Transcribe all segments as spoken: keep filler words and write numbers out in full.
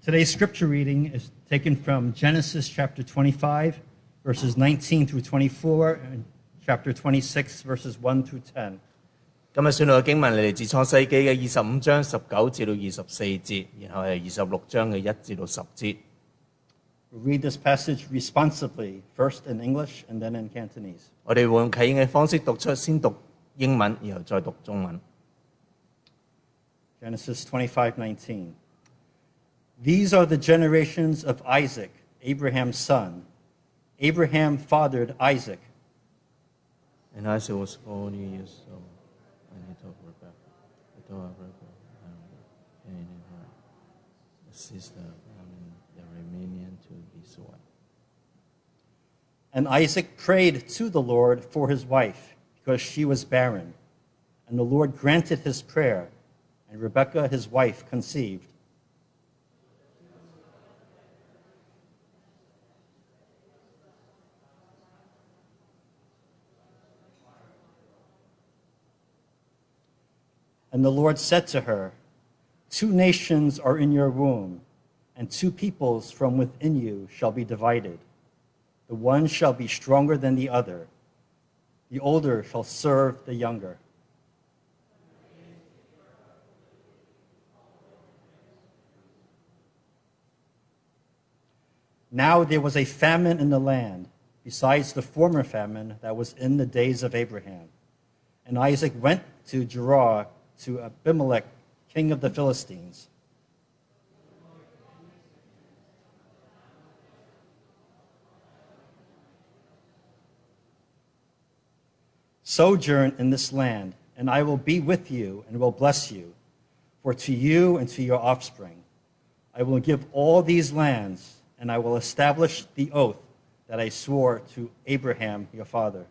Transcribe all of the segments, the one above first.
Today's scripture reading is taken from Genesis chapter twenty-five, verses nineteen through twenty-four, and chapter twenty-six, verses one through ten. 今日選讀嘅經文嚟自創世記嘅二十五章十九至到二十四節，然後係二十六章嘅一至到十節。 We'll read this passage responsively, first in English and then in Cantonese. 我哋會用啟應嘅方式讀出，先讀英文，然後再讀中文。 Genesis twenty-five nineteen. These are the generations of Isaac, Abraham's son. Abraham fathered Isaac. And Isaac was forty years old, and he told Rebekah, he told Rebekah, and her sister, and the Aramean to his wife. And Isaac prayed to the Lord for his wife, because she was barren. And the Lord granted his prayer, and Rebekah, his wife, conceived. And the Lord said to her, two nations are in your womb, and two peoples from within you shall be divided. The one shall be stronger than the other. The older shall serve the younger. Now there was a famine in the land, besides the former famine that was in the days of Abraham. And Isaac went to Gerar, to Abimelech, king of the Philistines. Sojourn in this land, and I will be with you and will bless you. For to you and to your offspring I will give all these lands, and I will establish the oath that I swore to Abraham your father.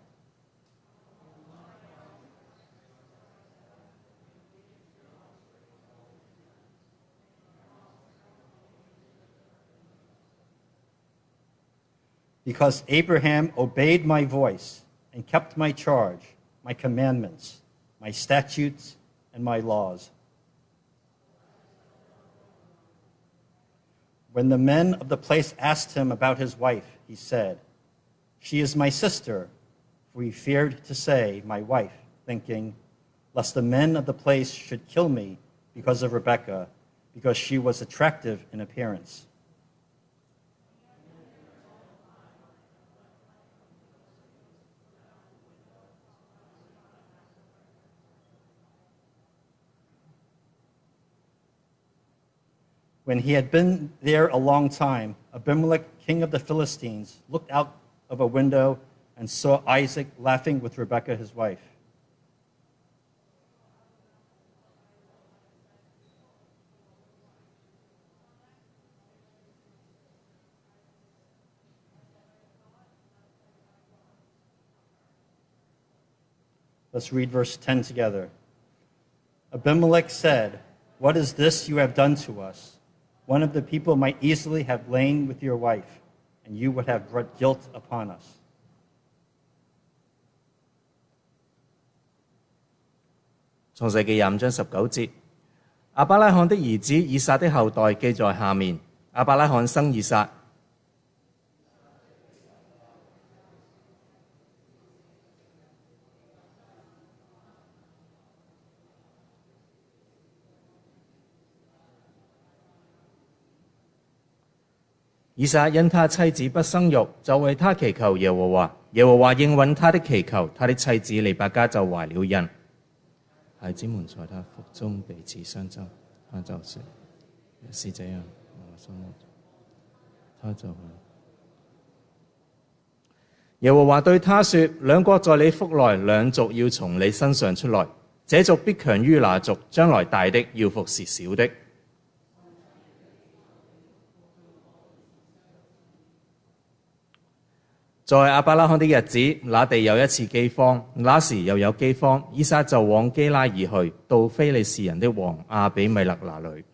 Because Abraham obeyed my voice and kept my charge, my commandments, my statutes, and my laws. When the men of the place asked him about his wife, he said, she is my sister, for he feared to say, my wife, thinking, lest the men of the place should kill me because of Rebekah, because she was attractive in appearance. When he had been there a long time, Abimelech, king of the Philistines, looked out of a window and saw Isaac laughing with Rebekah, his wife. Let's read verse ten together. Abimelech said, what is this you have done to us? One of the people might easily have lain with your wife, and you would have brought guilt upon us. 創世記廿五章十九節，亞伯拉罕的兒子以撒的後代記在下面。亞伯拉罕生以撒。以撒因他妻子不生育，就為他祈求耶和華。耶和華應允他的祈求，他的妻子利百加就懷了孕。孩子們在他腹中彼此相爭，他就說：是這樣，我心裏他就耶和華對他說：兩國在你腹內，兩族要從你身上出來，這族必強於那族，將來大的要服侍小的。在亞伯拉罕的日子，那地有一次饑荒，那時又有饑荒，以撒就往基拉耳去，到非利士人的王亞比米勒那裏。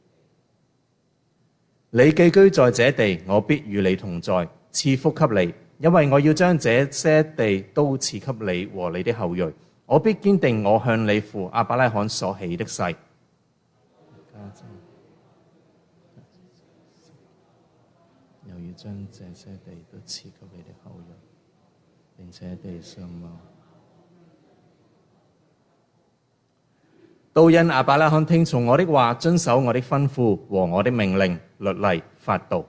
你寄居在這地，我必與你同在，賜福給你， 因為我要將這些地都賜給你和你的後裔，我必堅定我向你父亞伯拉罕所起的誓。又要將這些地都賜給你的後裔，並且地上冇。都因亞伯拉罕聽從我的話，遵守我的吩咐和我的命令、律例、法度。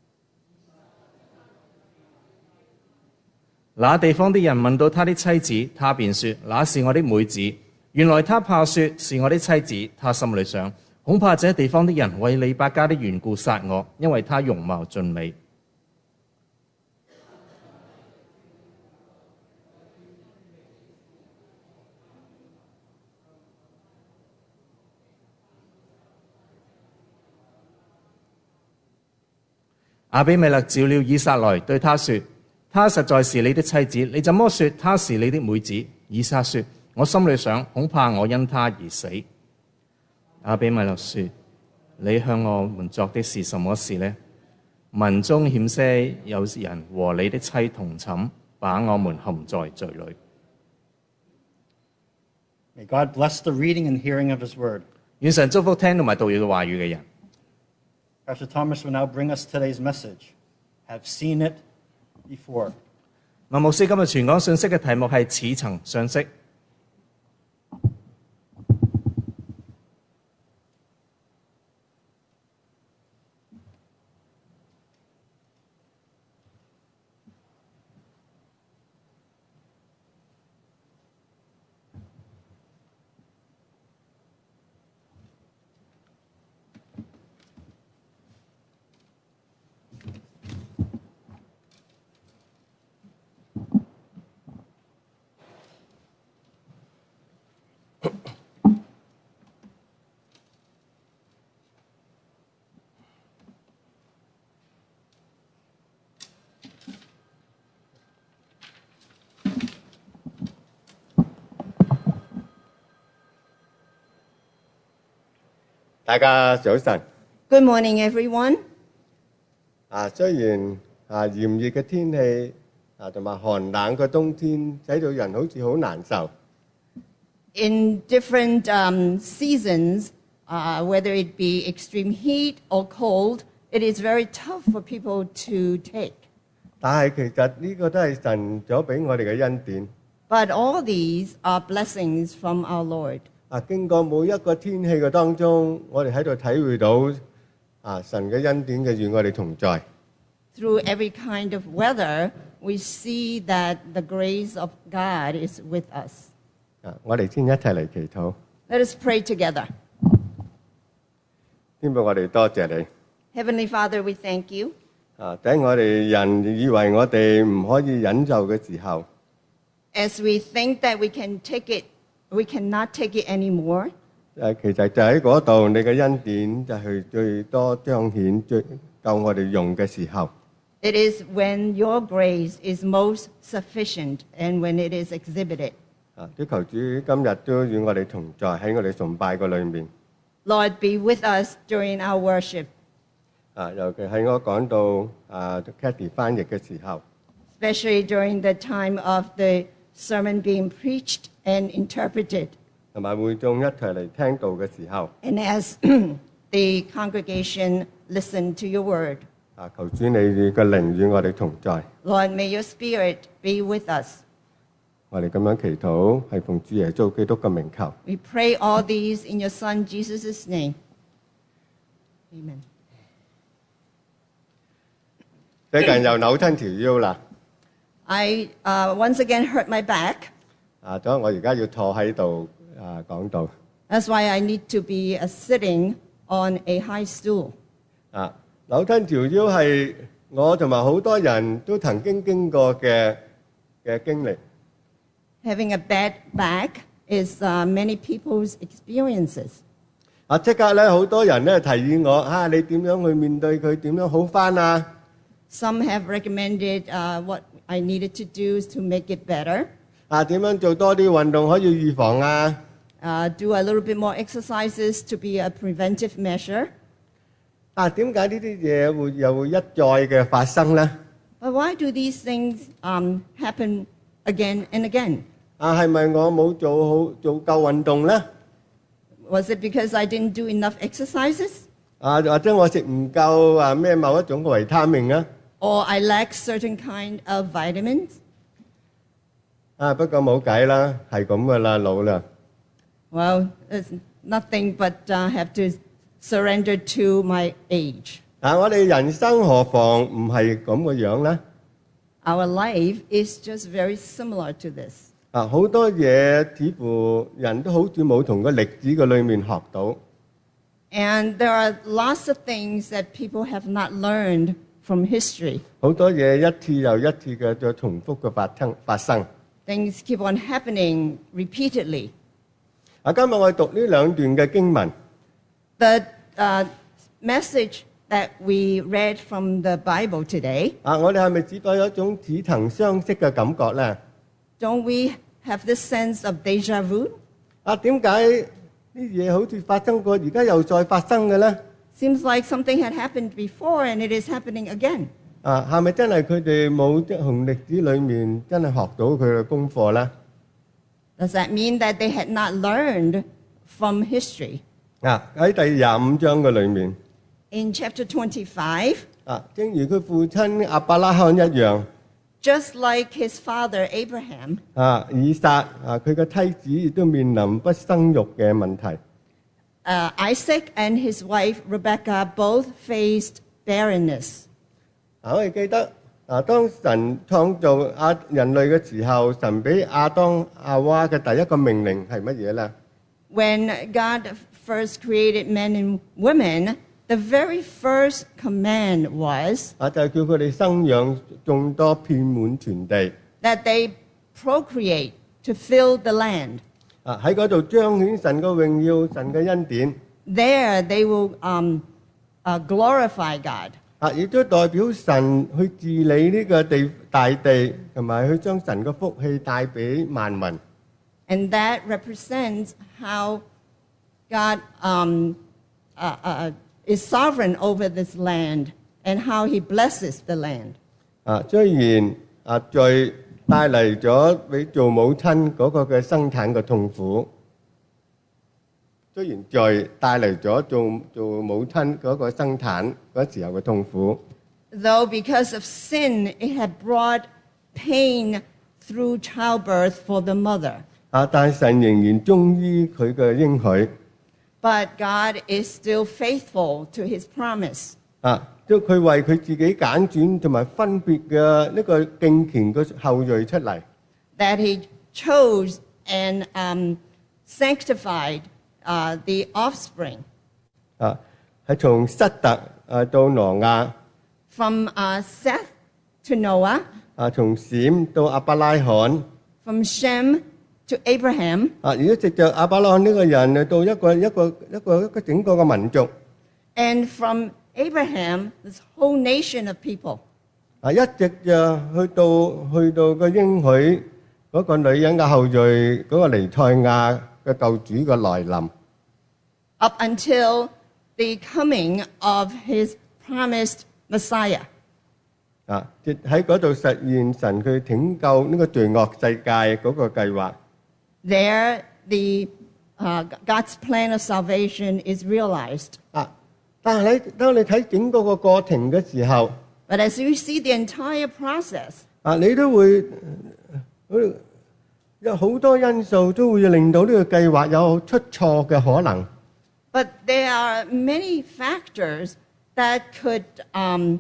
那地方的人問到他的妻子，他便說：那是我的妹子。原來他怕說是我的妻子，他心裏想，恐怕這地方的人為利百加的緣故殺我，因為他容貌俊美。亞比米勒召了以撒來，對他說：他實在是你的妻子，你怎麼說他是你的妹子？以撒說：我心裏想，恐怕我因他而死。亞比米勒說：你向我們作的是什麼事呢？民中險些有人和你的妻同寢，把我們陷在罪裏。 May God bless the reading and hearing of His word. 願神祝福聽同埋讀嘅話語嘅人。 Pastor Thomas will now bring us today's message. Have seen it before. 麥牧師今日傳講信息嘅題目係似曾相識。 大家早晨。 Good morning, everyone. 啊，雖然啊炎熱嘅天氣啊同埋寒冷嘅冬天，使到人好似好難受。 In different um, seasons, uh, whether it be extreme heat or cold, it is very tough for people to take. 但係其實呢個都係神咗俾我哋嘅恩典。 But all these are blessings from our Lord. 啊，經過每一個天氣嘅當中，我哋喺度體會到啊神嘅恩典嘅與我哋同在。 Through every kind of weather, we see that the grace of God is with us. 啊，我哋先一齊嚟祈禱。 Let us pray together. 天父，我哋多謝你。 Heavenly Father, we thank you. 啊，喺我哋人以為我哋唔可以忍受嘅時候， As we think that we can take it, we cannot take it anymore. 誒，其實就喺嗰度，你嘅恩典就係最多彰顯、最夠我哋用嘅時候。 It is when your grace is most sufficient and when it is exhibited. 啊，都求主今日都與我哋同在，喺我哋崇拜嘅裏面。 Lord, be with us during our worship, 啊，尤其喺我講到啊 Cathy 翻譯嘅時候， especially during the time of the sermon being preached and interpreted, 同埋會眾一齊嚟聽道嘅時候， and as the congregation listen to your word. 啊，求主你嘅靈與我哋同在。 Lord, may your spirit be with us. 我哋咁樣祈禱，係奉主耶穌基督嘅名求。 We pray all these in your Son Jesus' name. Amen. 最近又扭親條腰啦， I uh, once again hurt my back. 啊，所以我而家要坐喺度啊講道。 That's why I need to be uh, sitting on a high stool. 啊，扭親條腰係我同埋好多人都曾經經過嘅嘅經歷。 Having a bad back is uh, many people's experiences. 啊，即刻咧好多人咧提議我啊，你點樣去面對佢，點樣好返啊？ Some have recommended uh, what I needed to do to make it better. 啊，點樣做多啲運動可以預防啊？ Uh, do a little bit more exercises to be a preventive measure. 啊，點解呢啲嘢會又會一再嘅發生咧？ But why do these things um, happen again and again? 啊，係咪我冇做好做夠運動咧？ Was it because I didn't do enough exercises? 啊，或者我食唔夠啊咩某一種嘅維他命啊？ Or I lack certain kind of vitamins? 啊，不過冇計啦，係咁噶啦，老啦。 Well, there's nothing but uh, have to surrender to my age. 但我哋人生何妨唔係咁嘅樣咧？ Our life is just very similar to this. 啊，好多嘢似乎人都好似冇從個歷史嘅裏面學到。 And there are lots of things that people have not learned from history. 好多嘢一次又一次嘅再重複嘅發生發生。 Things keep on happening repeatedly. 啊，今日我哋讀呢兩段嘅經文。 The uh, message that we read from the Bible today, 啊，我哋係咪只不過有一種似曾相識嘅感覺咧？ don't we have this sense of deja vu? 啊，點解呢嘢好似發生過，而家又再發生嘅咧？ Seems like something had happened before and it is happening again. 啊，係咪真係佢哋冇即係從歷史裏面真係學到佢嘅功課咧？ Does that mean that they had not learned from history? 啊，喺第廿五章嘅裏面， In chapter twenty-five, 啊，正如佢父親亞伯拉罕一樣， just like his father Abraham, 啊，以撒啊，佢嘅妻子亦都面臨不生育嘅問題。 uh, Isaac and his wife Rebekah both faced barrenness. 啊，我哋記得啊，當神創造亞人類嘅時候，神俾亞當亞娃嘅第一個命令係乜嘢咧？ When God first created men and women, the very first command was 啊，就係叫佢哋生養眾多，遍滿全地。 that they procreate to fill the land. 啊，喺嗰度彰顯神嘅榮耀，神嘅恩典。 There they will um, uh, glorify God. 啊，亦都代表神去治理呢個地大地，同埋去將神嘅福氣帶俾萬民。 And that represents how God um, uh, uh, is sovereign over this land and how he blesses the land. 啊，雖然啊罪帶嚟咗俾做母親嗰個嘅生產嘅痛苦，雖然罪帶嚟咗做做母親嗰個生產嗰時候嘅痛苦， Though because of sin, it had brought pain through childbirth for the mother. 啊，但神仍然忠於佢嘅應許。 But God is still faithful to his promise. 啊，即係佢為佢自己揀選同埋分別嘅呢個敬虔嘅後裔出嚟。 That he chose and um, sanctified uh, the offspring. 啊，係從塞特啊到挪亞， From uh, Seth to Noah, 啊從閃到亞伯拉罕， from Shem to Abraham, 啊而家藉着亞伯拉罕呢個人啊到一個一個一個一個整個嘅民族， and from Abraham, this whole nation of people, 啊一直就去到去到個應許嗰個女人嘅後裔嗰個彌賽亞嘅救主嘅來臨。 up until the coming of his promised Messiah. 啊，即喺嗰度實現神佢拯救呢個罪惡世界嗰個計劃。 There, the uh, God's plan of salvation is realized. 啊，但係你當你睇整個個過程嘅時候， But as you see the entire process, 啊，你都會呃有好多因素都會令到呢個計劃有出錯嘅可能。 but there are many factors that could um,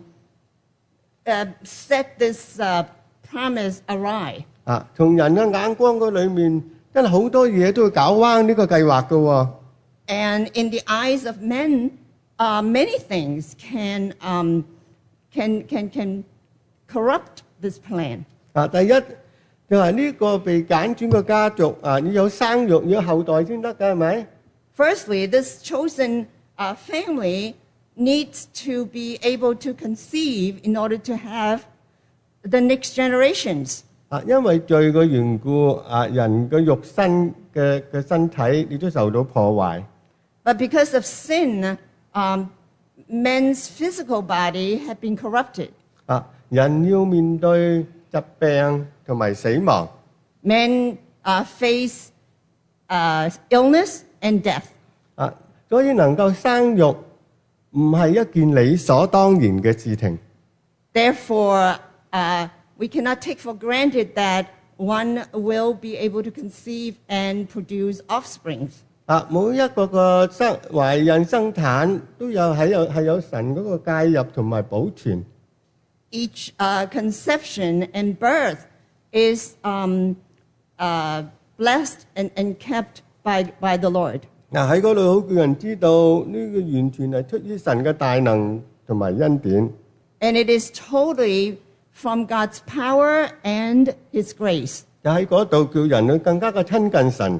uh, set this uh, promise awry. 啊，從人嘅眼光嗰裏面，真係好多嘢都會搞彎呢個計劃㗎喎。 And in the eyes of men, uh, many things can, um, can, can, can corrupt this plan. 啊，第一就係呢個被揀選嘅家族啊，要有生育，要有後代先得㗎，係咪？ Firstly, this chosen uh, family needs to be able to conceive in order to have the next generations. 啊，因為罪嘅緣故，啊，人嘅肉身嘅嘅身體亦都受到破壞。 But because of sin, um, men's physical body had been corrupted. 啊， 人要面對疾病同埋死亡。 Men uh, face uh, illness and death. 啊，所以能夠生育唔係一件理所當然嘅事情。 Therefore, uh, we cannot take for granted that one will be able to conceive and produce offspring. 啊，每一個個生懷孕生產都有係有係有神嗰個介入同埋保存。 Each uh, conception and birth is um, uh, blessed and, and kept by, by the Lord. 嗱喺嗰度好叫人知道呢個完全係出於神嘅大能同埋恩典。 And it is totally from God's power and His grace, 就喺嗰度叫人去更加嘅親近神。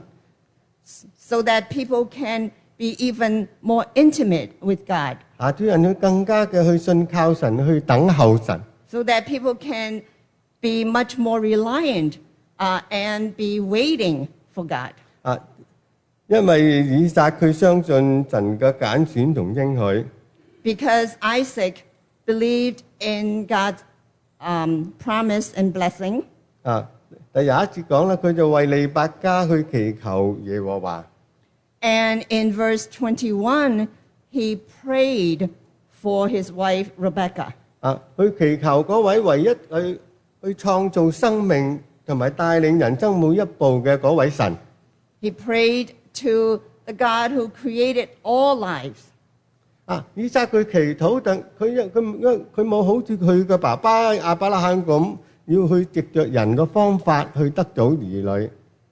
so that people can be even more intimate with God, 啊，叫人去更加嘅去信靠神，去等候神。 so that people can be much more reliant uh, and be waiting for God. 啊，因為以撒佢相信神嘅揀選同應許。 Because Isaac believed in God's um, promise and blessing. 啊，第廿一節講啦，佢就為利百加去祈求耶和華。 And in verse twenty-one, he prayed for his wife Rebecca. 啊，去祈求嗰位唯一去去創造生命同埋帶領人生每一步嘅嗰位神。 He prayed to the God who created all lives. 啊，以撒佢祈禱，但佢一佢佢冇好似佢嘅爸爸亞伯拉罕咁，要去藉着人嘅方法去得到兒女。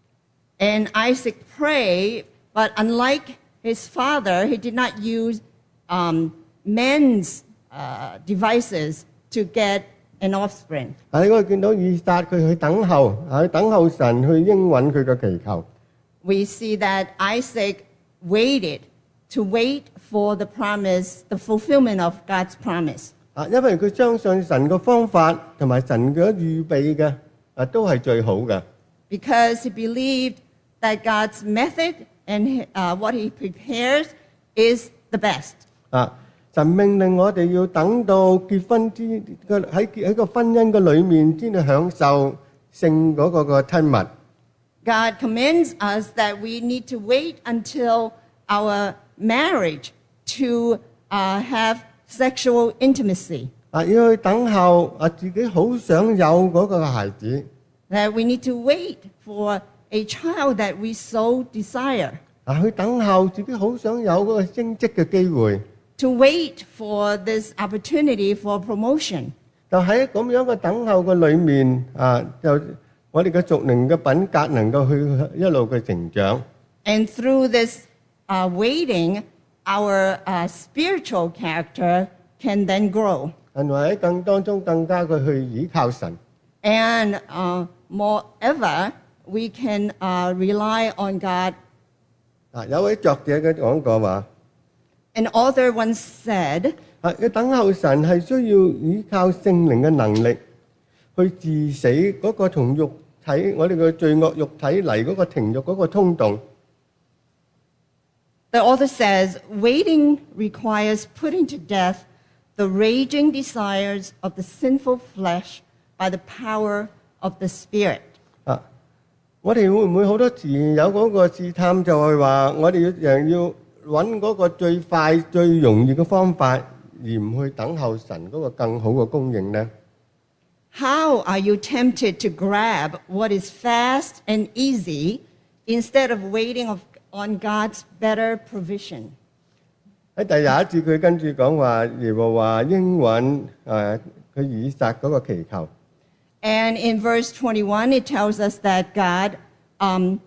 And Isaac prayed, but unlike his father, he did not use um, men's uh, devices to get an offspring. 喺嗰度見到以撒佢去等候，喺等候神去應允佢嘅祈求。 We see that Isaac waited to wait for the promise, the fulfillment of God's promise. 啊，因為佢相信神嘅方法同埋神嘅預備嘅啊，都係最好嘅。 Because he believed that God's method and uh, what he prepares is the best. 啊，神命令我哋要等到結婚之個喺喺個婚姻嘅裏面先去享受性嗰個嘅親密。 God commands us that we need to wait until our marriage to uh, have sexual intimacy. 啊，要去等候啊，自己好想有嗰個孩子。 That we need to wait for a child that we so desire. 啊，去等候自己好想有嗰個升職嘅機會。 To wait for this opportunity for promotion. 就喺咁樣嘅等候嘅裏面啊，就我哋嘅屬靈嘅品格能夠去一路嘅成長。 And through this uh, waiting, our uh, spiritual character can then grow. 同埋喺更當中更加嘅去倚靠神。 And uh, moreover, we can uh, rely on God. 啊，有位作者嘅講過話， An author once said, 啊，要等候神係需要依靠聖靈嘅能力，去治死嗰個同肉體我哋嘅罪惡肉體嚟嗰個情慾嗰個衝動。 the author says, waiting requires putting to death the raging desires of the sinful flesh by the power of the Spirit. 啊，我哋會唔會好多時有嗰個試探，就係話我哋要人要揾嗰個最快最容易嘅方法，而唔去等候神嗰個更好嘅供應呢？ How are you tempted to grab what is fast and easy instead of waiting of, on God's better provision? 喺第廿一節佢跟住講話，耶和華應允誒佢以撒嗰個祈求。 And in verse twenty-one, it tells us that God um,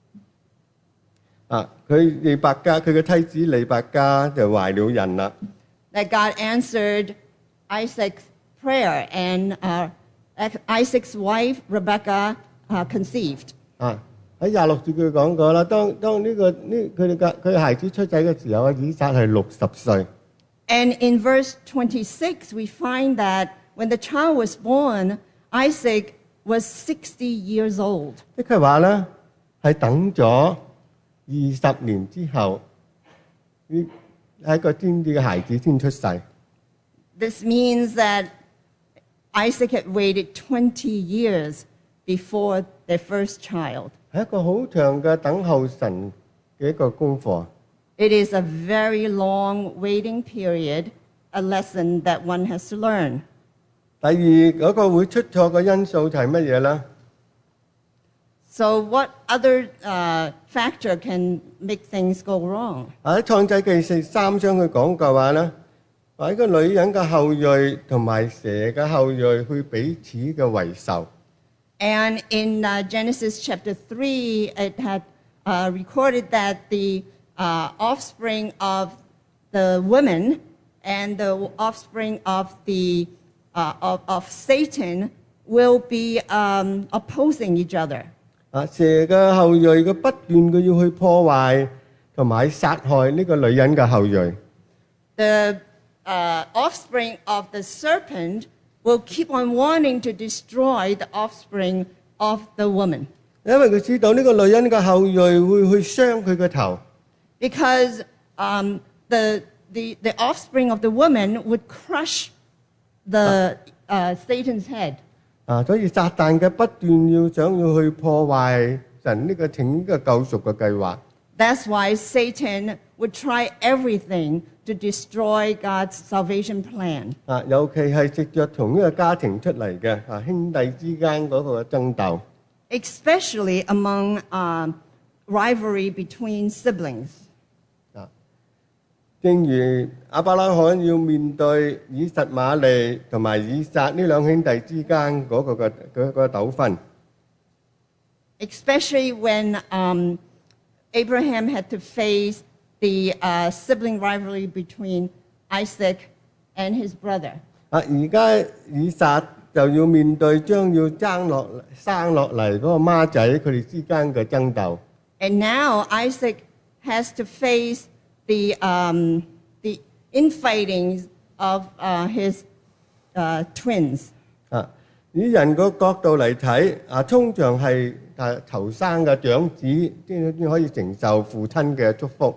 啊，佢利百加佢嘅妻子利百加就懷了孕啦。 that God answered Isaac's prayer, and uh, Isaac's wife Rebecca uh, conceived. 啊，喺廿六節佢講過啦，當當呢、個呢佢哋嘅佢孩子出世嘅時候，啊以撒係六十歲。 And in verse twenty-six, we find that when the child was born, Isaac was sixty years old. 即係話咧，係等咗二十年之後，呢係一個先至嘅孩子先出世。 This means that Isaac had waited twenty years before their first child. 係一個好長嘅等候神嘅一個功課。 It is a very long waiting period, a lesson that one has to learn. 第二嗰個會出錯嘅因素就係乜嘢咧？ So what other uh, factor can make things go wrong? 喺創世記四三章佢講嘅話咧，話呢個女人嘅後裔同埋蛇嘅後裔會彼此嘅為仇。 And in uh, Genesis chapter three, it had uh, recorded that the uh, offspring of the woman and the offspring of the uh, of, of Satan will be um, opposing each other. 啊，蛇嘅後裔佢不斷嘅要去破壞同埋殺害呢個女人嘅後裔。 The uh, offspring of the serpent will keep on wanting to destroy the offspring of the woman. 因為佢知道呢個女人嘅後裔會去傷佢嘅頭。 Because um, the, the, the offspring of the woman would crush the uh, Satan's head. 啊，所以撒旦嘅不斷要想要去破壞神呢個拯嘅救贖嘅計劃。 That's why Satan would try everything to destroy God's salvation plan. 啊，尤其係藉着同一個家庭出嚟嘅啊兄弟之間嗰個爭鬥。 Especially among uh, rivalry between siblings. 啊，正如亞伯拉罕要面對以實瑪利同埋以撒呢兩兄弟之間嗰個嘅嗰個糾紛。 Especially when um, Abraham had to face the uh, sibling rivalry between Isaac and his brother. 啊，而家以撒就要面對將要爭落生落嚟嗰個孖仔佢哋之間嘅爭鬥。 And now Isaac has to face the, um, the infighting of uh, his uh, twins. 啊，以人個角度嚟睇，啊，通常係啊頭生嘅長子先先可以承受父親嘅祝福。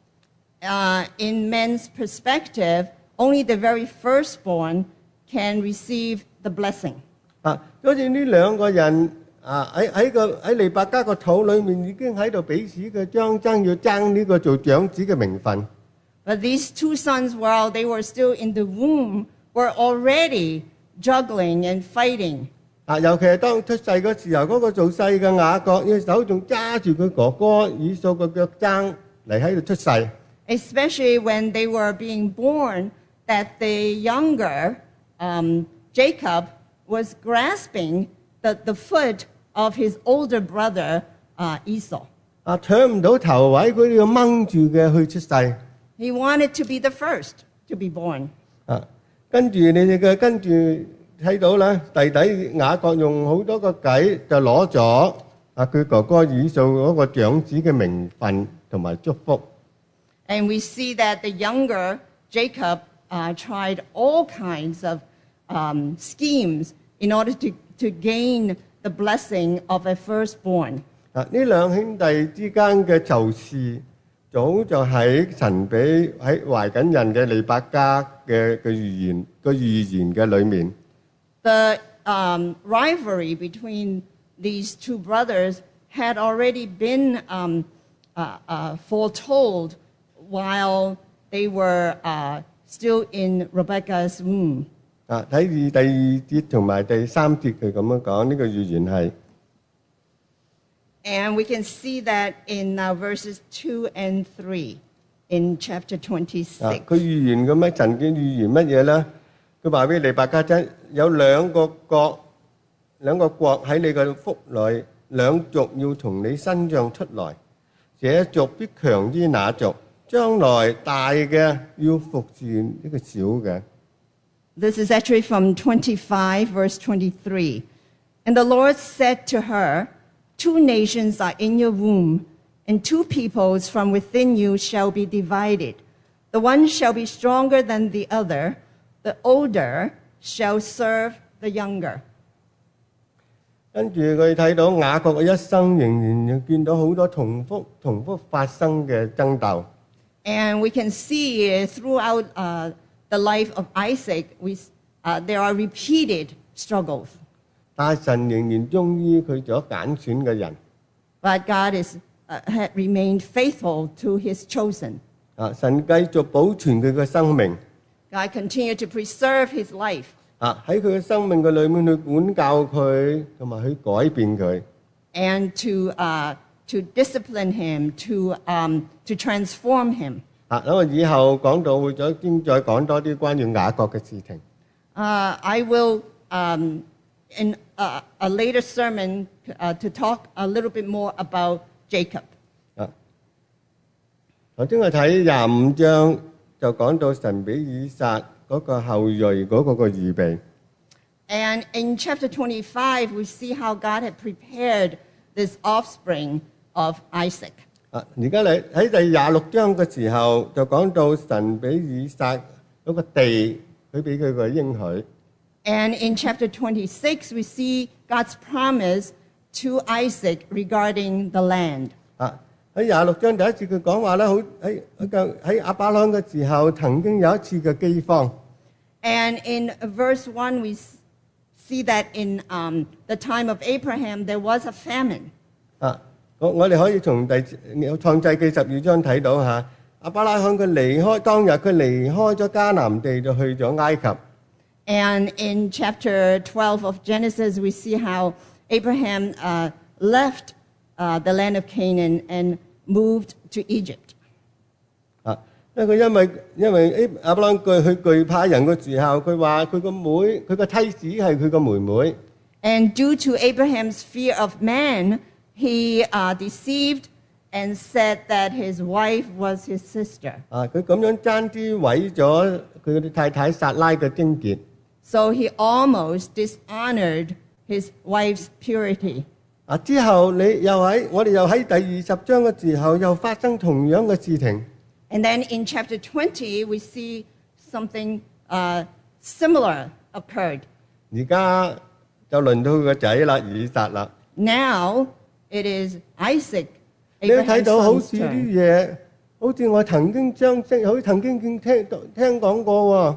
Uh, in men's perspective, only the very firstborn can receive the blessing. 啊，好似呢兩個人啊喺喺個喺利百加個肚裏面已經喺度彼此嘅爭爭，要爭呢個做長子嘅名分。 But these two sons, while they were still in the womb, were already juggling and fighting. 啊，尤其係當出世嗰時候，嗰、個做細嘅雅各，要手仲揸住佢哥哥以掃嘅腳踭嚟喺度出世。 Especially when they were being born, that the younger um, Jacob was grasping the, the foot of his older brother uh, Esau. 啊，搶唔到頭位，佢哋要掹住嘅去出世。 He wanted to be the first to be born. 啊，跟住你哋嘅跟住睇到啦，弟弟雅各用好多個計就攞咗啊佢哥哥以掃嗰個長子嘅名分同埋祝福。 And we see that the younger Jacob uh, tried all kinds of um, schemes in order to, to gain the blessing of a firstborn. 啊，呢兩兄弟之間嘅仇視，早就喺神俾喺懷緊人嘅利百加嘅嘅預言個預言嘅裏面。 The um, rivalry between these two brothers had already been um, uh, uh, foretold while they were uh, still in Rebecca's womb. 啊，睇住第二節同埋第三節佢咁樣講，呢、個預言係 And we can see that in uh, verses two and three in chapter 啊， twenty-six. 佢預言嘅咩？神嘅預言乜嘢咧？佢話俾利百加聽，有兩個國，兩個國喺你嘅腹裏，兩族要從你身上出來，這族必強於那族，將來大嘅要服侍呢個小嘅。 This is actually from twenty-five, verse twenty-three. And the Lord said to her, two nations are in your womb, and two peoples from within you shall be divided. The one shall be stronger than the other. The older shall serve the younger. 跟住佢睇到雅各嘅一生，仍然見到好多重複重複發生嘅爭鬥。 And we can see uh, throughout uh, the life of Isaac, we, uh, there are repeated struggles. 但係神仍然忠於佢所揀選嘅人。 But God is, uh, had remained faithful to his chosen. 啊，神繼續保存佢嘅生命。 God continued to preserve his life 啊，喺佢嘅生命嘅裏面去管教佢，同埋去改變佢。 and to, uh, to discipline him, to, um, to transform him. 啊，等我以後講到會再先再講多啲關於雅各嘅事情。 Uh, I will, um, in uh, a later sermon, uh, to talk a little bit more about Jacob. 啊，頭先我睇廿五章就講到神俾以撒嗰個後裔嗰個個預備。 And in chapter twenty-five, we see how God had prepared this offspring of Isaac. 啊，而家嚟喺第廿六章嘅時候就講到神俾以撒嗰個地，佢俾佢個應許。 And in chapter twenty-six, we see God's promise to Isaac regarding the land. 啊，喺廿六章第一節佢講話咧，好喺喺個喺亞伯拉罕嘅時候曾經有一次嘅饑荒。 And in verse one, we see that in um, the time of Abraham, there was a famine. 啊，我我哋可以從第創世記十二章睇到嚇，亞伯拉罕佢離開當日佢離開咗迦南地就去咗埃及。 And in chapter twelve of Genesis, we see how Abraham uh, left uh, the land of Canaan and moved to Egypt. 啊，因為佢因為因為亞伯拉罕佢去懼怕人嘅時候，佢話佢個妹佢個妻子係佢個妹妹。 And due to Abraham's fear of man, he uh, deceived and said that his wife was his sister. 啊，佢咁樣爭啲毀咗佢嘅太太撒拉嘅貞潔。 So he almost dishonored his wife's purity. 啊，之後你又喺我哋又喺第二十章嘅時候又發生同樣嘅事情。 And then in chapter twenty, we see something uh, similar occurred. 而家就輪到佢個仔啦，以撒啦。 Now it is Isaac, 你都睇 Abraham's 到好 son's 似啲 turn. 嘢，好似我曾經將識，好似曾經見聽聽講過喎。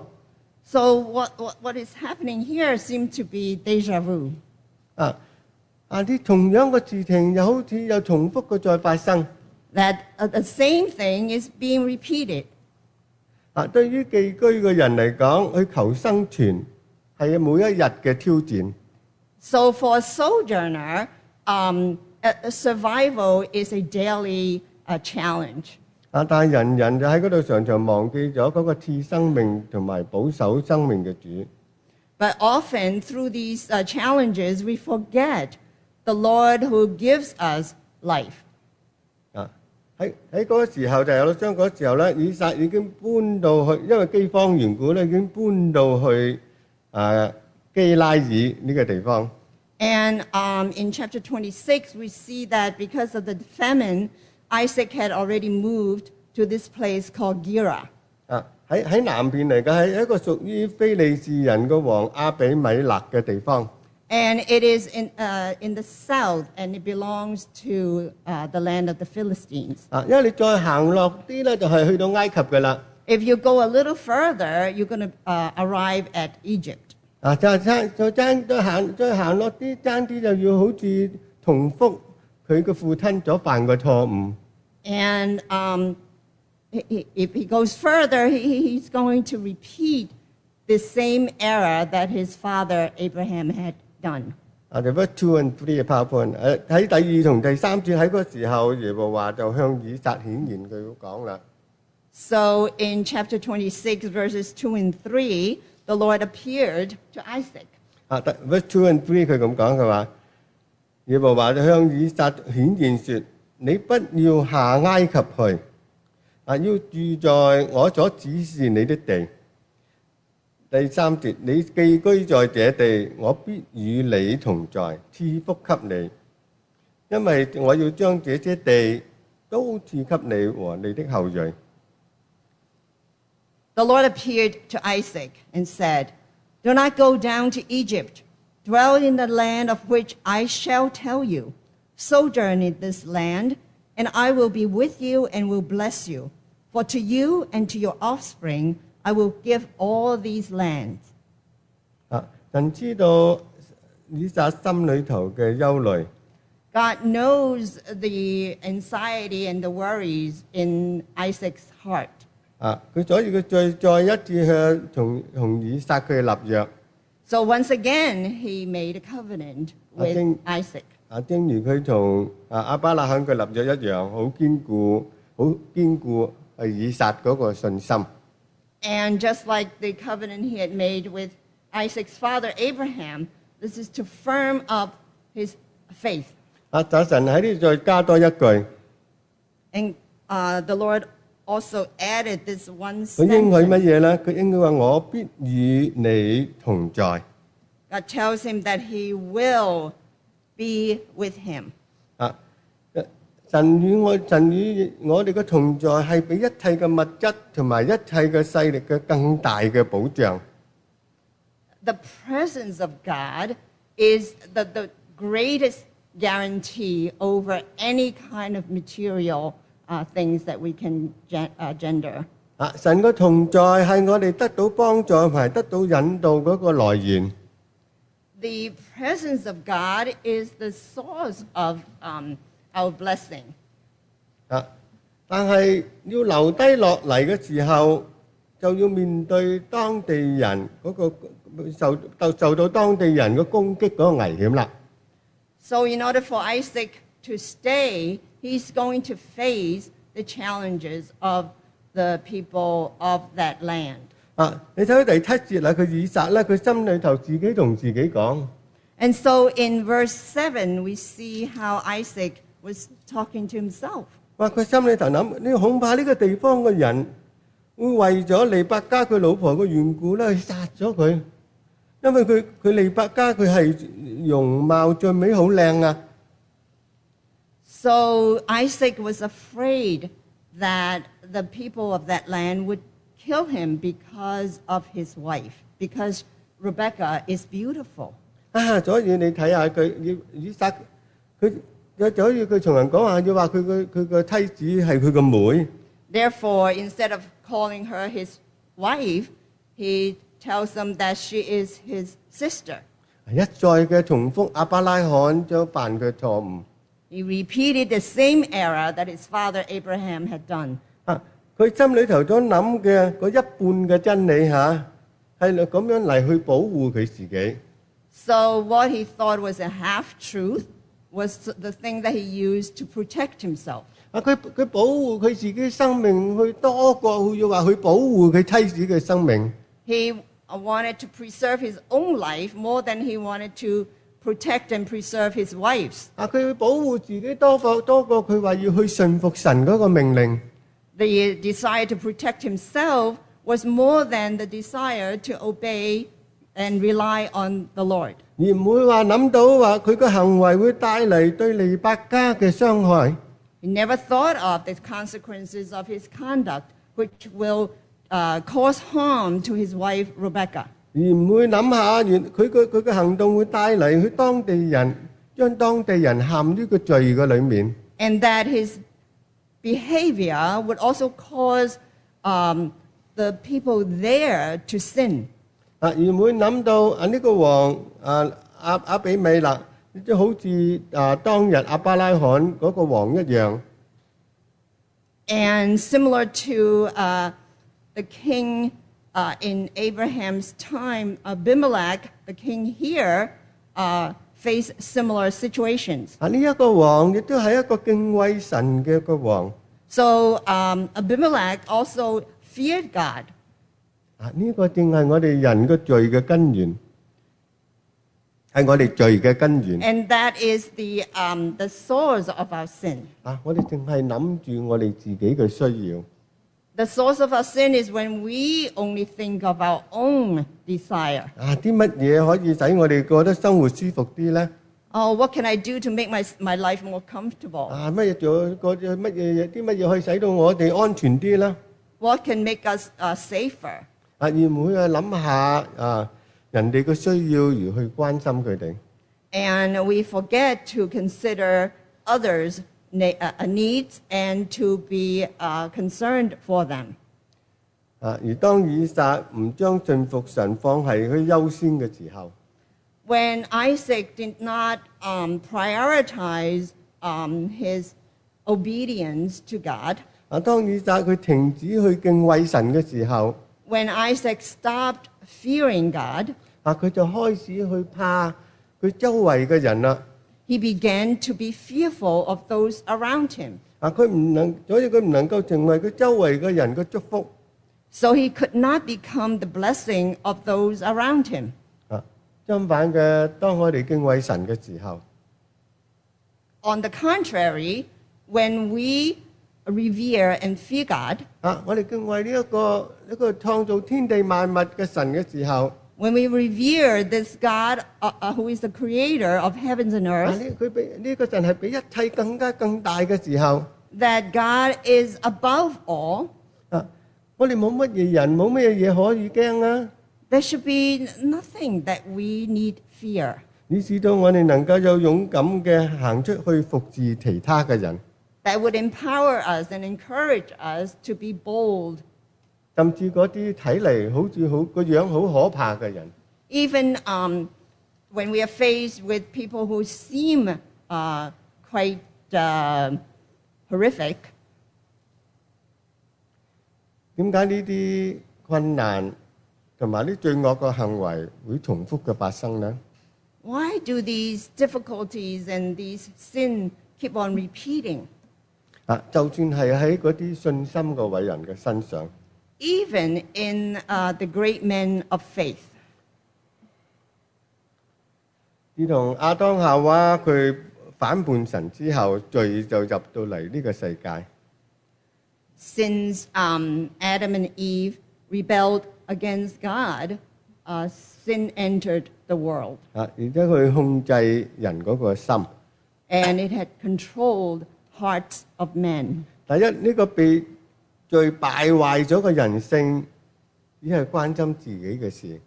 So what, what, what is happening here seems to be deja vu. 啊啊！啲同樣嘅事情又好似又重複嘅再發生。 That uh, the same thing is being repeated. 啊，對於寄居嘅人嚟講，去求生存係每一日嘅挑戰。 So for a sojourner, um, a, a survival is a daily uh, challenge. 啊，但係人人就喺嗰度常常忘記咗嗰個賜生命同埋保守生命嘅主。 But often through these uh, challenges, we forget the Lord who gives us life. 啊，喺喺嗰個時候就有將嗰時候咧，以撒已經搬到去，因為饑荒緣故咧，已經搬到去啊基拉爾呢個地方。 And um, in chapter twenty-six, we see that because of the famine, Isaac had already moved to this place called Gerar. 啊，喺喺南邊嚟嘅係一個屬於非利士人嘅王亞比米勒嘅地方。 And it is in, uh, in the south, and it belongs to uh, the land of the Philistines. 啊，因為你再行落啲咧，就係去到埃及嘅啦。 If you go a little further, you're going to uh, arrive at Egypt. 啊，就爭就爭再行再行落啲，爭啲就要好似重複佢嘅父親所犯嘅錯誤。 And um, he- if he goes further, he, he's going to repeat the same error that his father Abraham had done. 啊，就 verse two and three 嘅 PowerPoint，誒喺第二同第三節喺嗰個時候，耶和華就向以撒顯現佢講啦。 So in chapter twenty-six, verses two and three, the Lord appeared to Isaac. 啊，第 verse two and three 佢咁講，佢話耶和華就向以撒顯現說：你不要下埃及去，啊，要住在我所指示你的地。第三節，你寄居在這地，我必與你同在，賜福給你，因為我要將這些地都賜給你和你的後裔。 The Lord appeared to Isaac and said, "Do not go down to Egypt. Dwell in the land of which I shall tell you. Sojourn in this land, and I will be with you and will bless you. For to you and to your offspring I will give all these lands." 啊， 神知道以撒心裏頭嘅憂慮。 God knows the anxiety and the worries in Isaac's heart. 啊！佢所以佢再再一次向同同以撒佢立約。 So once again, he made a covenant with think- Isaac. 啊，正如佢同啊亞伯拉罕佢立約一樣，好堅固，好堅固係以撒嗰個信心。 And just like the covenant he had made with Isaac's father Abraham, this is to firm up his faith. 啊，就神喺呢度再加多一句， And uh, the Lord also added this one 佢應許乜 sentence. 嘢咧？佢應許話：我必與你同在。 God tells him that he will be with him. 啊，神與我神與我哋嘅同在係比一切嘅物質同埋一切嘅勢力嘅更大嘅保障。 The presence of God is the, the greatest guarantee over any kind of material uh, things that we can gen- uh, gender. 啊，神嘅同在係我哋得到幫助同埋得到引導嗰個來源。 The presence of God is the source of um, our blessing. 啊，但係要留低落嚟嘅時候，就要面對當地人嗰、個受受受到當地人嘅攻擊嗰個危險啦。 So in order for Isaac to stay, he's going to face the challenges of the people of that land. 啊，你睇到第七節啦，佢以撒咧，佢心裏頭自己同自己講： And so in verse seven, we see how Isaac was talking to himself. 哇！佢心裏頭諗：呢恐怕呢個地方嘅人會為咗利百加佢老婆嘅緣故咧，去殺咗佢，因為佢佢利百加佢係容貌最美好靚啊！ So Isaac was afraid that the people of that land would kill him because of his wife, because Rebecca is beautiful. 啊，所以你睇下佢以以撒，佢有就好似佢同人講話，要話佢個佢個妻子係佢個妹。 Therefore, instead of calling her his wife, he tells them that she is his sister. 一再嘅重複亞伯拉罕將犯嘅錯誤。 He repeated the same error that his father Abraham had done. 啊，佢心裏頭所諗嘅嗰一半嘅真理嚇，係咁樣嚟去保護佢自己。 So what he thought was a half-truth was the thing that he used to protect himself. 啊，佢佢保護佢自己生命，去多過佢要話去保護佢妻子嘅生命。 He wanted to preserve his own life more than he wanted to protect and preserve his wife's. 啊，佢保護自己多過多過佢話要去順服神嗰個命令。 The desire to protect himself was more than the desire to obey and rely on the Lord. 而唔會話諗到話佢嘅行為會帶嚟對利百加嘅傷害。 He never thought of the consequences of his conduct, which will uh, cause harm to his wife Rebecca. 而唔會諗下原佢嘅佢嘅行動會帶嚟佢當地人將當地人陷呢個罪嘅裏面。 And that his behavior would also cause um, the people there to sin. 啊，而唔會諗到啊呢個王啊亞亞比米勒，即係好似啊當日亞伯拉罕嗰個王一樣。 And similar to uh, the king uh, in Abraham's time, Abimelech, the king here, uh, faced similar situations. 啊，呢一個王亦都係一個敬畏神嘅一個王。 So um, Abimelech also feared God. 啊，呢個正係我哋人嘅罪嘅根源，係我哋罪嘅根源。 And that is the, um, the source of our sin. 啊，我哋淨係諗住我哋自己嘅需要。 The source of our sin is when we only think of our own desire. 啊，啲乜嘢可以使我哋過得生活舒服啲咧？ Oh, what can I do to make my, my life more comfortable? 啊，乜嘢做個乜嘢嘢？啲乜嘢可以使到我哋安全啲啦？ What can make us uh, safer? 啊，而唔會去諗下啊人哋嘅需要而去關心佢哋。 And we forget to consider others' ne- uh, needs and to be uh, concerned for them. 啊，而當以撒唔將信服神放係佢優先嘅時候， when Isaac did not um, prioritize um, his obedience to God, 啊，當以撒佢停止去敬畏神嘅時候， when Isaac stopped fearing God, 啊，佢就開始去怕佢周圍嘅人啦。 he began to be fearful of those around him. 啊，佢唔能，所以佢唔能夠成為佢周圍嘅人嘅祝福。 So he could not become the blessing of those around him. 啊，相反嘅，當我哋敬畏神嘅時候， On the contrary, when we revere and fear God, 啊，我哋敬畏呢、一個一個創造天地萬物嘅神嘅時候， when we revere this God uh, uh, who is the creator of heavens and 啊， earth, 呢佢比呢、個神係比一切更加更大嘅時候， that God is above all, 啊，我哋冇乜嘢人，冇乜嘢嘢可以驚啊！ there should be nothing that we need fear. 以至到我哋能夠有勇敢嘅行出去服侍其他嘅人， That would empower us and encourage us to be bold. 甚至嗰啲睇嚟好似好個樣好可怕嘅人， Even um, when we are faced with people who seem uh, quite uh, horrific, 點解呢啲困難同埋啲罪惡嘅行為會重複嘅發生呢？ why do these difficulties and these sin keep on repeating? 啊，就算係喺嗰啲信心嘅偉人嘅身上， Even in uh, the great men of faith. 自從亞當夏娃佢反叛神之後，罪就入到嚟呢個世界。 Since um, Adam and Eve rebelled against God, uh, sin entered the world. 啊，而且佢控制人嗰個心。 And it had controlled hearts of men. 第一，呢、個被罪敗壞咗嘅人性，只係關心自己嘅事。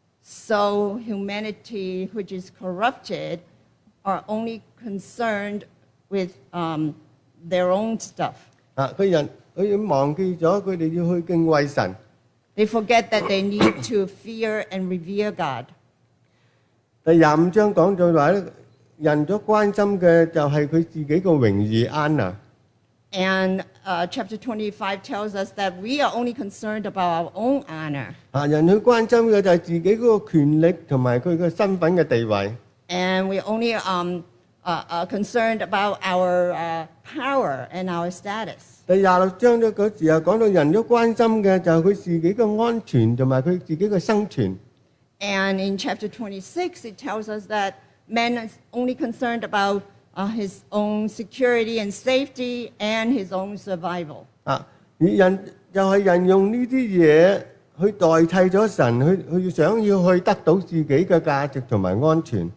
So humanity, which is corrupted, are only concerned with um, their own stuff. 啊，佢人佢已經忘記咗佢哋要去敬畏神。 They forget that they need to fear and revere God. 第廿五章講到話咧，人所關心嘅就係佢自己嘅榮譽安樂。 And uh, chapter twenty-five tells us that we are only concerned about our own honor. 啊，人去關心嘅就係自己嗰個權力同埋佢嘅身份嘅地位。 And we're only um, uh, uh, concerned about our uh, power and our status. 第廿六章咧嗰時候講到人都關心嘅就係佢自己嘅安全同埋佢自己嘅生存。 And in chapter twenty-six, it tells us that man is only concerned about uh, his own security and safety and his own survival. 啊，而人就係人用呢啲嘢去代替咗神，去去想要去得到自己嘅價值同埋安全。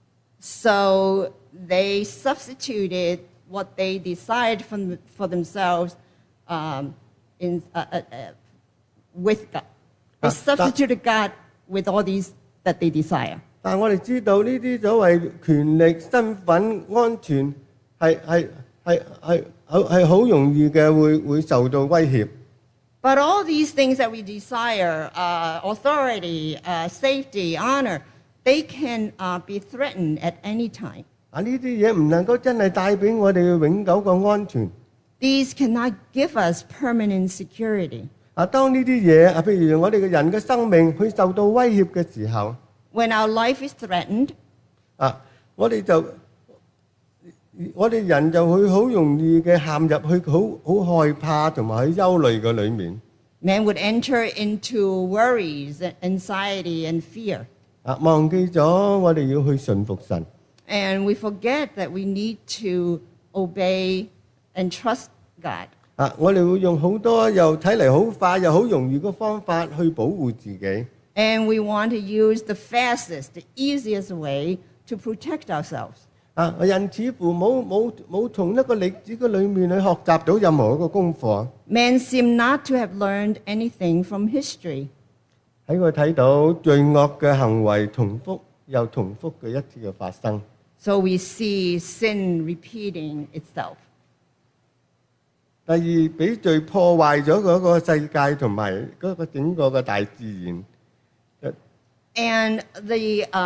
So they substituted what they desired from, for themselves um, in, uh, uh, uh, with God. They Ah, substituted God with all these that they desire. 但我哋知道呢啲所謂權力、身份、安全係係係係好係好容易嘅，會會受到威脅。 But all these things that we desire, uh, authority, uh, safety, honor, they can uh, be threatened at any time. 啊，呢啲嘢唔能夠真係帶俾我哋永久嘅安全。 These cannot give us permanent security. 啊，當呢啲嘢啊，譬如我哋嘅人嘅生命去受到威脅嘅時候， When our life is threatened, 啊，我哋就我哋人就會好容易嘅陷入去好好害怕同埋喺憂慮嘅裏面。 man would enter into worries, anxiety, and fear. 啊，忘記咗我哋要去順服神。 And we forget that we need to obey and trust God. 啊，我哋會用好多又睇嚟好快又好容易嘅方法去保護自己。 And we want to use the fastest, the easiest way to protect ourselves. 啊，人似乎冇冇冇從一個歷史嘅裏面去學習到任何一個功課。 Men seem not to have learned anything from history. 喺佢睇到罪惡嘅行為重複又重複嘅一次嘅發生。 So we see sin repeating itself. 第二，俾罪破壞咗嗰個世界同埋嗰個整個嘅大自然。 And the um,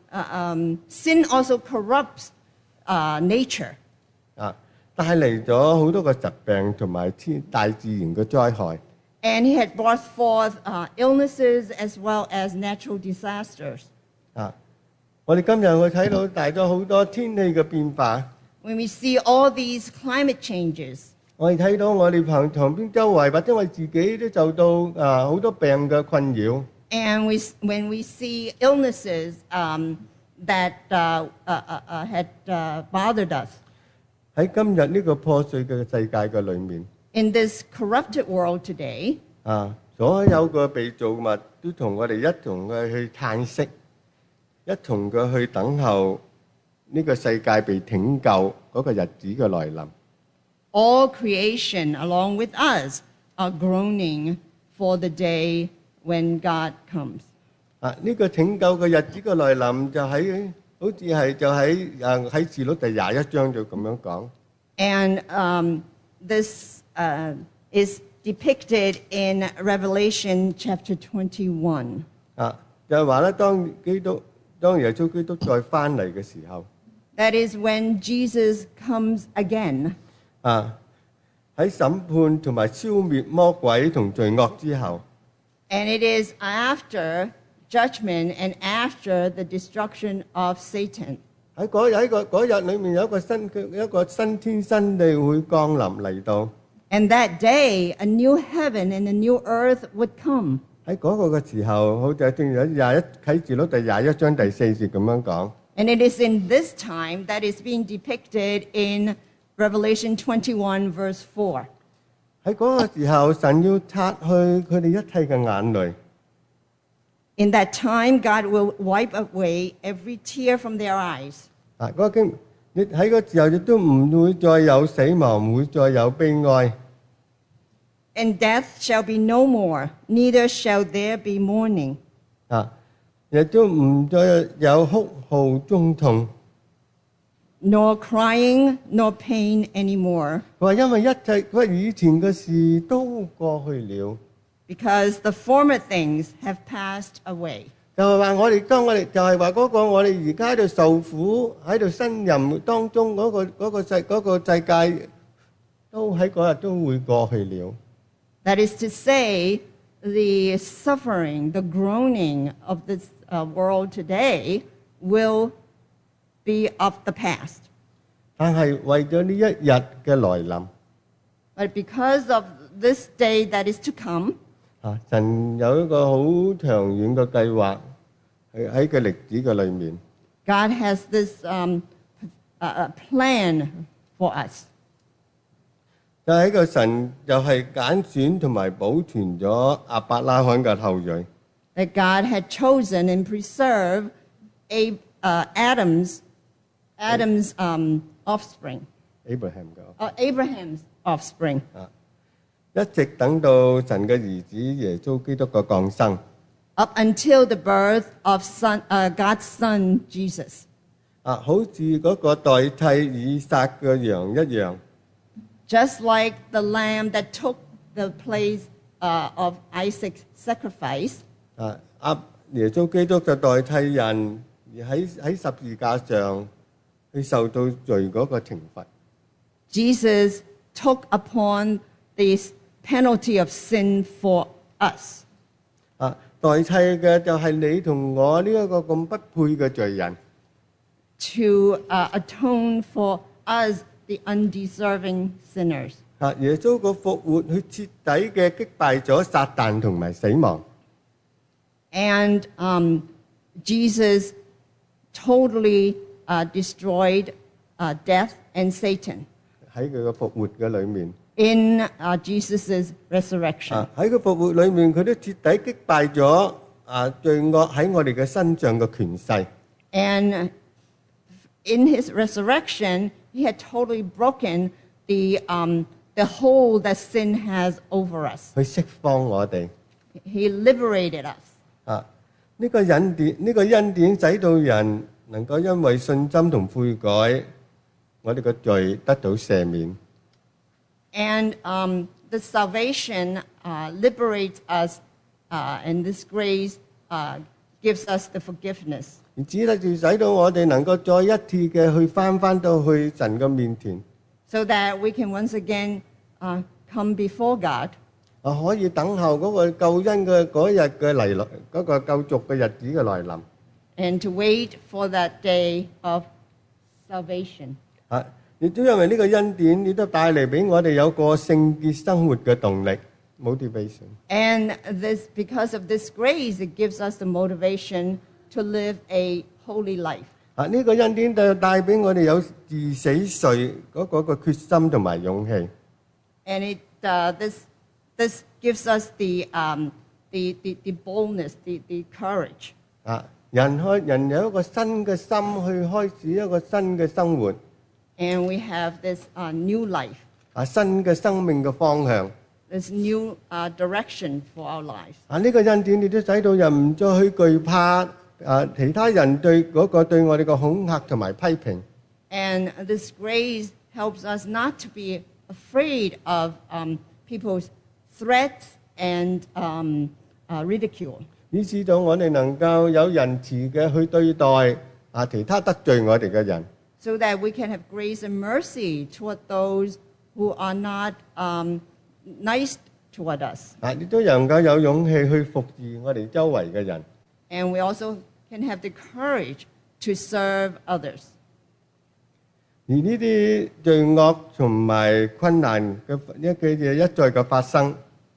uh, um, sin also corrupts uh, nature. 啊，帶嚟咗好多個疾病同埋天大自然嘅災害。 And he had brought forth uh, illnesses as well as natural disasters. 啊，我哋今日會睇到大咗好多天氣嘅變化。 When we see all these climate changes, 我哋睇到我哋旁旁邊周圍或者我自己都受到啊好多病嘅困擾。 and we, when we see illnesses um, that uh, uh, uh, uh, had uh, bothered us, 喺今日呢個破碎嘅世界嘅裏面， in this corrupted world today, 啊，所有嘅被造物都同我哋一同嘅去嘆息，一同嘅去等候呢個世界被拯救嗰個日子嘅來臨。 all creation, along with us, are groaning for the day when God comes. 啊，呢個拯救嘅日子嘅來臨就喺好似係就喺誒喺示錄第廿一章就咁樣講。 And um, this uh, is depicted in Revelation chapter twenty-one. 啊，就係話咧，當基督當耶穌基督再翻嚟嘅時候， That is when Jesus comes again. 啊喺審判同埋消滅魔鬼同罪惡之後， And it is after judgment and after the destruction of Satan. 喺嗰喺個嗰日裏面有一個新嘅一個新天新地會降臨嚟到。 And that day, a new heaven and a new earth would come. 喺嗰個嘅時候，好似正如廿一啟示錄第廿一章第四節咁樣講。 And it is in this time that is being depicted in Revelation twenty-one, verse four. 喺嗰個時候，神要擦去佢哋一切嘅眼淚。 In that time, God will wipe away every tear from their eyes. 啊，嗰個經你喺個時候亦都唔會再有死亡，唔會再有悲哀。 And death shall be no more, neither shall there be mourning, 啊，亦都唔再有哭號中痛。 nor crying, nor pain anymore, 佢話因為一切佢話以前嘅事都過去了， because the former things have passed away. 就係話我哋當我哋就係話嗰個我哋而家喺度受苦喺度呻吟當中嗰、個嗰、個世嗰、個世界都喺嗰日都會過去了。 That is to say, the suffering, the groaning of this uh, world today will be of the past. 但係為咗呢一日嘅來臨， But because of this day that is to come, 啊，神有一個好長遠嘅計劃喺喺個歷史嘅裏面。 God has this um, uh, uh, plan for us. 就喺個神就係揀選同埋保存咗亞伯拉罕嘅後裔。 That God had chosen and preserved A, uh, Adam's, Adam's um, offspring, Abraham 嘅 uh, Abraham's offspring, 啊，一直等到神嘅兒子耶穌基督嘅降生。 up until the birth of son, uh, God's son, Jesus. 啊，好似嗰個代替以撒嘅羊一樣。 Just like the lamb that took the place uh, of Isaac's sacrifice, 啊，阿耶穌基督就代替人而喺喺十字架上去受到罪嗰個懲罰。 Jesus took upon this penalty of sin for us. 啊，代替嘅就係你同我呢一個咁不配嘅罪人。 To uh, atone for us, the undeserving sinners. 啊，耶穌個復活，佢徹底嘅擊敗咗撒旦同埋死亡。 And um, Jesus totally uh, destroyed uh, death and Satan 喺佢嘅復活嘅裏面， in uh, Jesus' resurrection. 啊喺佢復活裏面，佢都徹底擊敗咗啊罪惡喺我哋嘅身上嘅權勢。 And in his resurrection, he had totally broken the, um, the hold that sin has over us. 去釋放我哋。 He liberated us. 啊，呢、個恩典，呢、個恩典使到人能夠因為信心同悔改，我哋嘅罪得到赦免。 And um, the salvation uh, liberates us, uh, and this grace uh, gives us the forgiveness. 而而只得住使到我哋能夠再一次嘅去翻翻到去神嘅面前， so that we can once again uh, come before God 啊可以等候嗰個救恩嘅嗰日嘅嚟臨，嗰個救贖嘅日子嘅來臨。 and to wait for that day of salvation. 啊，亦都因為呢個恩典，亦都帶嚟俾我哋有個聖潔生活嘅動力 motivation。 And this, because of this grace, it gives us the motivation to live a holy life. 啊，呢個恩典就帶俾我哋有治死罪嗰個嘅決心同埋勇氣。 And it, uh, this, this gives us the, um, the, the, the boldness, the, the courage. 啊，人開人有一個新嘅心去開始一個新嘅生活， And we have this uh, new life, 啊，新嘅生命嘅方向。 this new uh, direction for our lives. 啊，呢個恩典亦都使到人唔再去懼怕啊其他人對嗰個對我哋嘅恐嚇同埋批評。 And this grace helps us not to be afraid of um, people's threats and um, uh, ridicule. 以致到我哋能夠有仁慈嘅去對待啊其他得罪我哋嘅人。 So that we can have grace and mercy toward those who are not um, nice toward us. 啊，亦都能夠有勇氣去服侍我哋周圍嘅人。 And we also can have the courage to serve others. 而呢啲罪惡同埋困難嘅一嘅嘢一再嘅發生，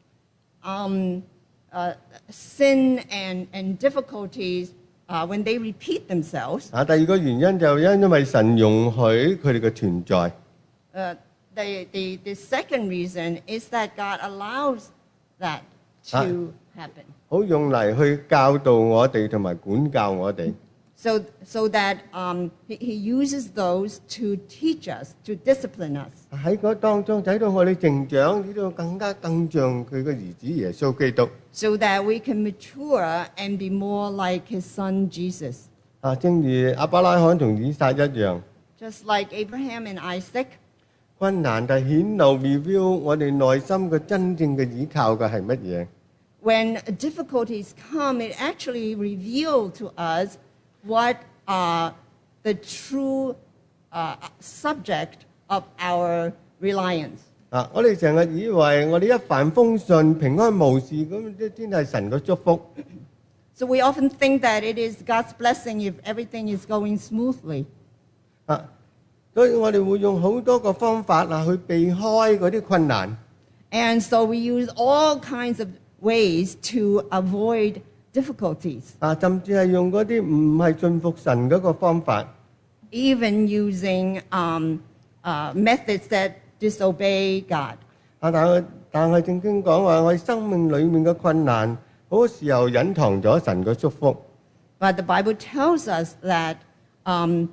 Um, uh, sin and, and difficulties, uh, when they repeat themselves, 啊，第二個原因就因因為神容許佢哋嘅存在。 uh, the, the, the second reason is that God allows that to Ah. happen. 好用嚟去教導我哋同埋管教我哋。 So, so that um, he, he uses those to teach us, to discipline us. 喺嗰當中使到我哋成長，使到更加更像佢嘅兒子耶穌基督。 So that we can mature and be more like his son Jesus. 啊，正如亞伯拉罕同以撒一樣， Just like Abraham and Isaac, 困難就顯露 reveal 我哋內心嘅真正嘅依靠嘅係乜嘢？ when difficulties come, it actually reveals to us what are the true uh, subject of our reliance. 啊，我哋成日以為我哋一帆風順、平安無事咁，即先係神嘅祝福。 So we often think that it is God's blessing if everything is going smoothly. 啊，所以我哋會用好多個方法啊，去避開嗰啲困難。 And so we use all kinds of ways to avoid difficulties, 啊，甚至係用嗰啲唔係信服神嗰個方法。 even using um, uh, methods that disobey God. 啊，但係但係正經講話，我哋生命裡面嘅困難，好多時候隱藏咗神嘅祝福。 But the Bible tells us that, um,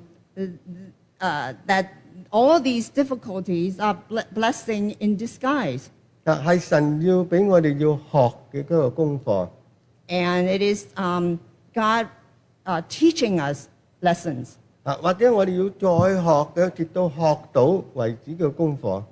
uh, that all these difficulties are ble- blessing in disguise. 啊，係神要俾我哋要學嘅嗰個功課。 And it is um, God uh, teaching us lessons. 啊，或者我哋要再學嘅，直到學到為止嘅功課。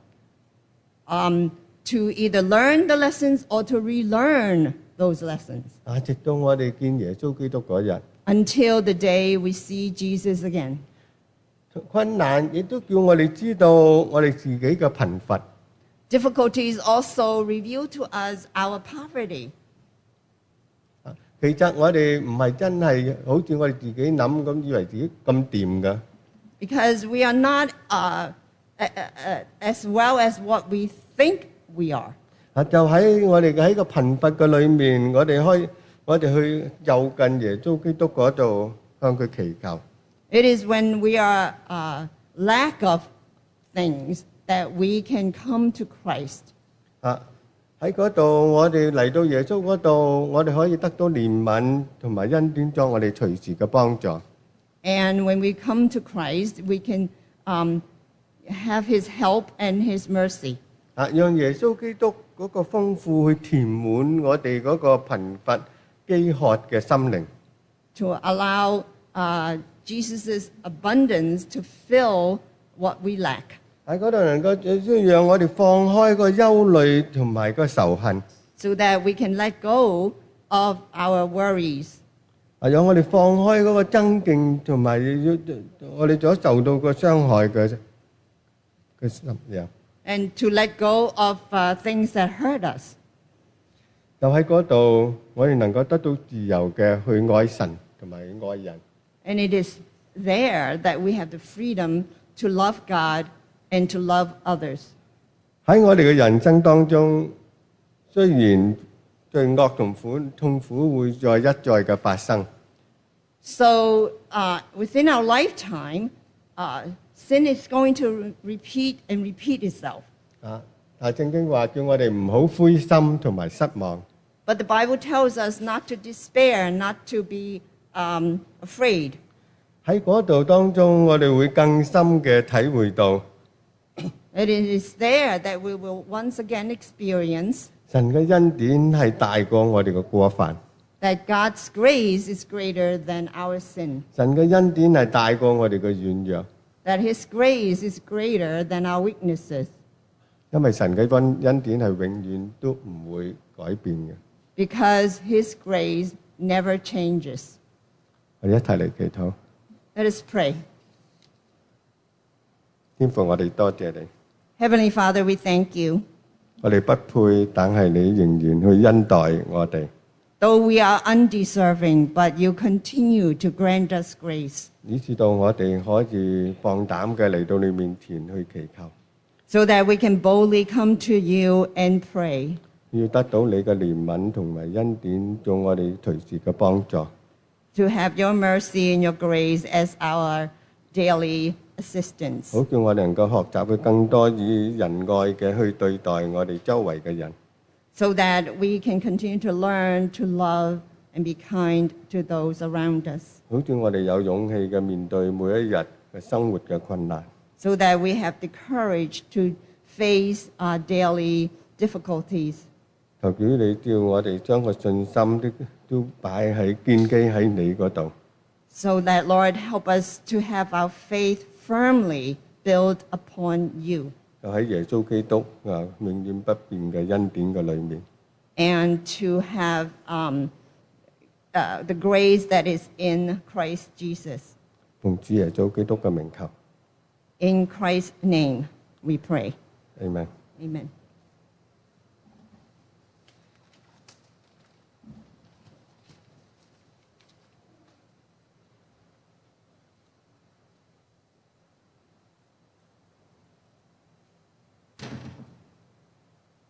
Um, to either learn the lessons or to relearn those lessons 啊，直到我哋見耶穌基督嗰日。 until the day we see Jesus again. 困難亦都叫我哋知道我哋自己嘅貧乏。 Difficulties also reveal to us our poverty. 啊，其實我哋唔係真係好似我哋自己諗咁，以為自己咁掂㗎。 Because we are not uh, uh, uh, as well as what we think we are. 啊，就喺我哋喺個貧乏嘅裏面，我哋開我哋去就近耶穌基督嗰度向佢祈求。 It is when we are uh, lack of things that we can come to Christ. 啊，喺嗰度我哋嚟到耶穌嗰度，我哋可以得到憐憫同埋恩典，作我哋隨時嘅幫助。 And when we come to Christ, we can um, have His help and His mercy. 啊，讓耶穌基督嗰個豐富去填滿我哋嗰個貧乏飢渴嘅心靈。 To allow uh, Jesus' abundance to fill what we lack. 喺嗰度能夠先讓我哋放開個憂慮同埋個仇恨。 So that we can let go of our worries. 啊，讓我哋放開嗰個爭競同埋要我哋所受到個傷害嘅嘅心樣。 And to let go of uh, things that hurt us. 就喺嗰度，我哋能夠得到自由嘅去愛神同埋愛人。 And it is there that we have the freedom to love God and to love others. 喺我哋嘅人生當中，雖然罪惡同苦痛苦會再一再嘅發生。 So uh, within our lifetime, uh, sin is going to repeat and repeat itself. 啊，但係聖經話叫我哋唔好灰心同埋失望。 But the Bible tells us not to despair, not to be um, afraid. 喺嗰度當中，我哋會更深嘅體會到。 It is there that we will once again experience 神嘅恩典係大過我哋嘅過犯。 that God's grace is greater than our sin. 神嘅恩典係大過我哋嘅軟弱。 That His grace is greater than our weaknesses. 因為神嘅恩恩典係永遠都唔會改變嘅。 Because His grace never changes. 我哋一齊嚟祈禱。 Let us pray. 天父，我哋多謝你。 Heavenly Father, we thank you. 我哋不配，但係你仍然去恩待我哋。 Though we are undeserving, but you continue to grant us grace. 以至到我哋可以放膽嘅嚟到你面前去祈求。 So that we can boldly come to you and pray. 要得到你嘅憐憫同埋恩典，做我哋隨時嘅幫助。 To have your mercy and your grace as our daily assistance. 好叫我哋能夠學習去更多以仁愛嘅去對待我哋周圍嘅人。 So that we can continue to learn to love and be kind to those around us. 好叫我哋有勇氣嘅面對每一日嘅生活嘅困難。 So that we have the courage to face our daily difficulties. 求主你叫我哋將個信心都都擺喺建基喺你嗰度。 So that, Lord, help us to have our faith firmly built upon you. 就喺耶穌基督啊永遠不變嘅恩典嘅裏面。 And to have um, uh, the grace that is in Christ Jesus. 奉主耶穌基督嘅名求。 In Christ's name we pray. Amen. Amen.